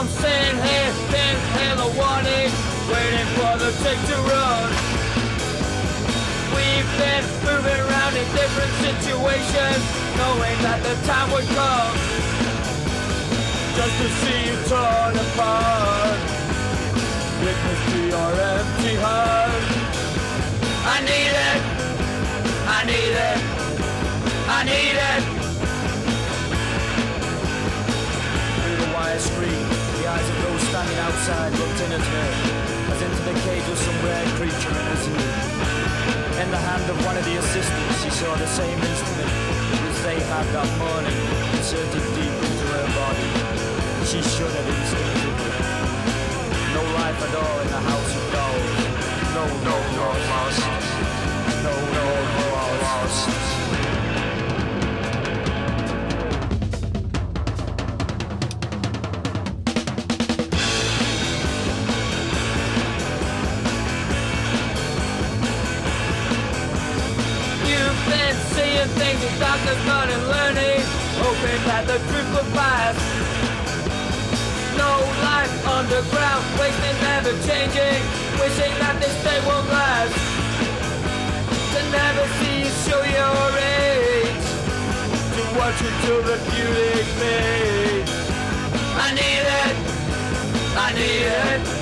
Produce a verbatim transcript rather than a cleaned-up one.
I'm saying hey, been hell a warning, waiting for the tick to run. We've been moving around in different situations, knowing that the time would come just to see you torn apart. Witness to your empty heart. I need it, I need it, I need it. Through the wire screen, the eyes of those standing outside looked in at her, as into the cage of some rare creature in a zoo. In the hand of one of the assistants, she saw the same instrument which they had that morning, inserted deep into her body. She shuddered instinctively. No life at all in the house of dolls. No, no, no, lost. No, no, no, lost. You've been seeing things in darkness, not in learning, hoping that the truth will pass. No life underground, wasting, never changing, wishing that this day won't last. To never see you show your age, to watch you till the beauty fades. I need it, I need it.